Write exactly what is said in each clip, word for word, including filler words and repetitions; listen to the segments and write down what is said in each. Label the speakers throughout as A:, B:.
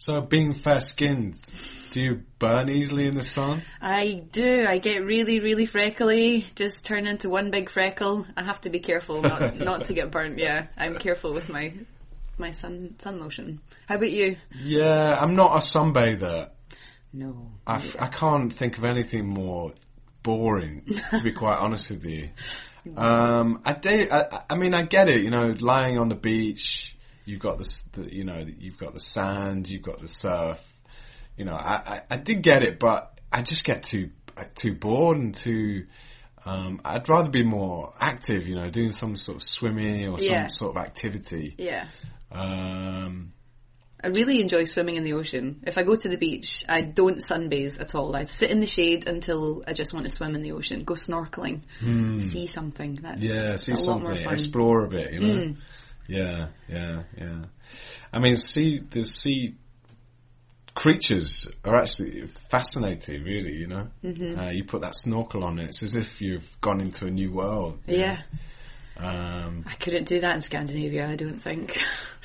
A: So, being fair-skinned, do you burn easily in the sun?
B: I do. I get really, really freckly. Just turn into one big freckle. I have to be careful not not to get burnt. Yeah, I'm careful with my my sun sun lotion. How about you?
A: Yeah, I'm not a sunbather.
B: No.
A: I, f- I can't think of anything more boring, to be quite honest with you. Um, I do. I, I mean, I get it. You know, lying on the beach, you've got the, the you know, you've got the sand, you've got the surf. You know, I, I, I did get it, but I just get too too bored and too. Um, I'd rather be more active. You know, doing some sort of swimming or some
B: Yeah.
A: sort of activity.
B: Yeah.
A: Um,
B: I really enjoy swimming in the ocean. If I go to the beach, I don't sunbathe at all. I sit in the shade until I just want to swim in the ocean. Go snorkeling. See something. That's
A: yeah, see
B: a lot more
A: something,
B: fun.
A: explore a bit. You know.
B: Mm.
A: Yeah, yeah, yeah. I mean, sea the sea creatures are actually fascinating. Really, you know. Mm-hmm. Uh, you put that snorkel on, it's as if you've gone into a new world.
B: Yeah.
A: Um,
B: I couldn't do that in Scandinavia, I don't think.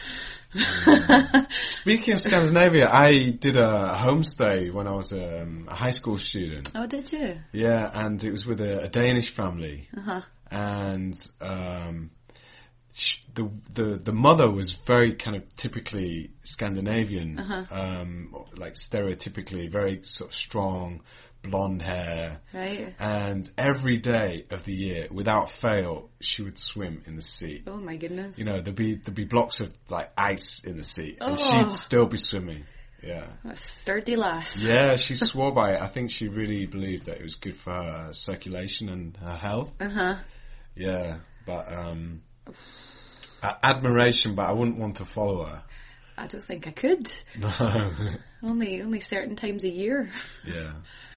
A: Speaking of Scandinavia, I did a homestay when I was um, a high school student.
B: Oh, did you?
A: Yeah, and it was with a, a Danish family.
B: Uh-huh.
A: And um, sh- the the the mother was very kind of typically Scandinavian,
B: Uh-huh.
A: um, like stereotypically very sort of strong, blonde hair.
B: Right.
A: And every day of the year, without fail, she would swim in the sea.
B: Oh my goodness.
A: You know, there'd be there'd be blocks of like ice in the sea, and
B: Oh.
A: she'd still be swimming. Yeah.
B: A sturdy lass.
A: Yeah, she swore by it. I think she really believed that it was good for her circulation and her health.
B: Uh-huh.
A: Yeah, but um, a- admiration, but I wouldn't want to follow her.
B: I don't think I could.
A: No.
B: Only only certain times a year.
A: Yeah.